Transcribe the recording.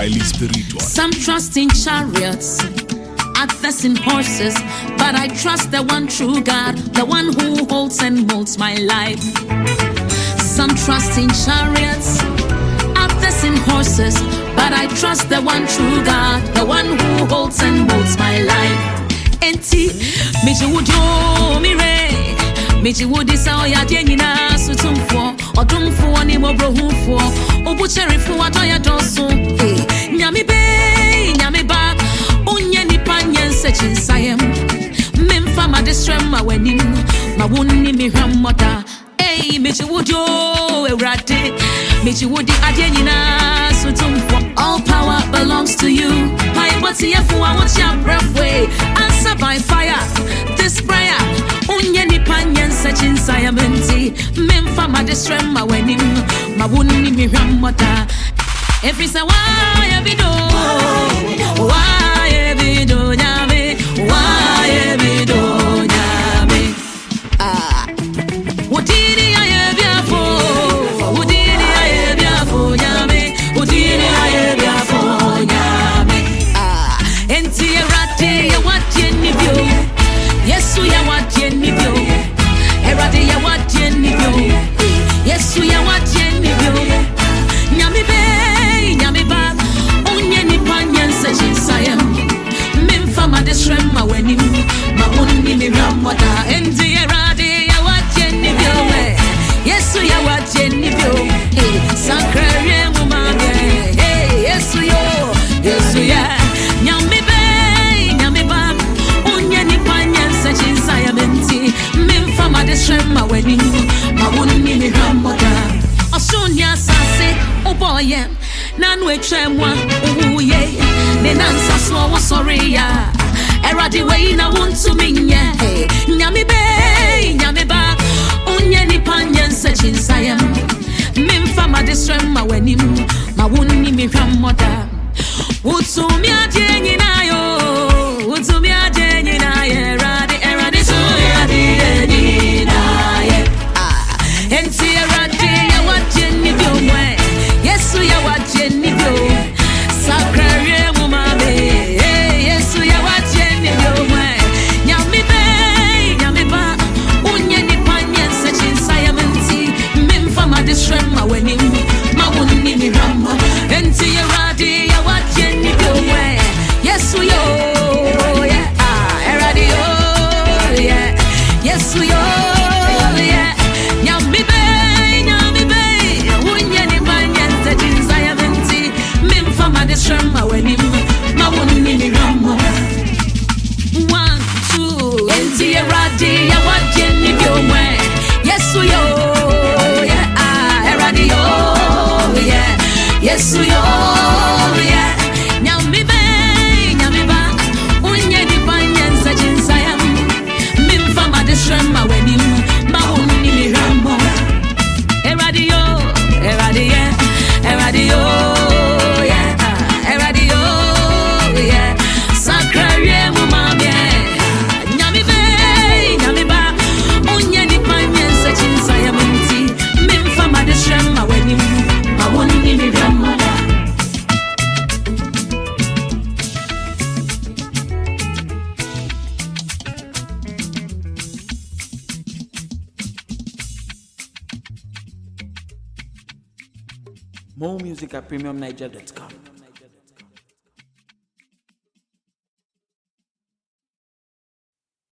highly spiritual. Some trust in chariots, others in horses, but I trust the one true God, the one who holds and molds my life. Some trust in chariots, others in horses, but I trust the one true God, the one who holds and molds my life. Enti, meji wujo mire, meji wudi sa oya dienina sutumfo, odumfo ni mobrohufo, obucherifo adoya dosu. Nyami be, nyami ba, unye ni panyen sechin sayem. Memfa ma distrema wenim, ma wuni mi hamota. Meji wujo erade, meji wudi adienina sutumfo. All power belongs to you. My body efu I want your breath way. Answer by fire. This prayer, unye ni panyen sechin sayamenti. Memfa ma distrema wenim, ma wuni mi hamota. Every say why ebido, why ebido nyame, why ebido nyame. Udini aye biafo, udini aye biafo nyame, udini aye biafo nyame. Enti erade ya wadie nibio, Yesu ya wadie nibio, erade ya wadie nibio, Yesu ya wadie nibio. Nyame be, nyame ba, unye ni panyen sechin sayem. Memfa ma distrema wenim, ma unni mi ramota. Enti erade ya wadie nibio, Yesu ya wadie nibio. Sakrere mumage, Yesu yo, Yesu ya. Nyame be, nyame ba, unye ni panyen sechin sayem enti. Memfa ma distrema wenim, ma unni mi ramota. Osunya sase uboye nanu etwemwa uye ne nansa so wo sorry ya erade we na wontu minye nyame be nyame ba unye ni panyen sechin sayem memfa ma distrema wenim ma wonni mi hwamoda utumi adenyi na yo utumi adenyi na ye erade so ya di na ye enti erade Yesu ya wadie nibio, sakrere mumame. Yesu ya wadie nibio mwe. Nyame be, nyame ba, unye ni panyen sechin sayamenti. Memfa ma distrema wenim, ma wuni mi ramo. Enti erade ya wadie nibio mwe. Yesu yo, yeah, erade yo, yeah. Yesu yo, yeah. Nyame be. Distrema wenim, ma wuni mi ramo. 1, 2, enti erade ya wadie nibio mwe. Yesu yo, yeah, erade yo, yeah. Yesu yo, yeah. Nyame be, nyame ba, unye ni panyen sechin sayam. Memfa ma distrema wenim, ma wuni mi ramo. Erade yo, erade yeah, erade yo. More music at premiumniger.com.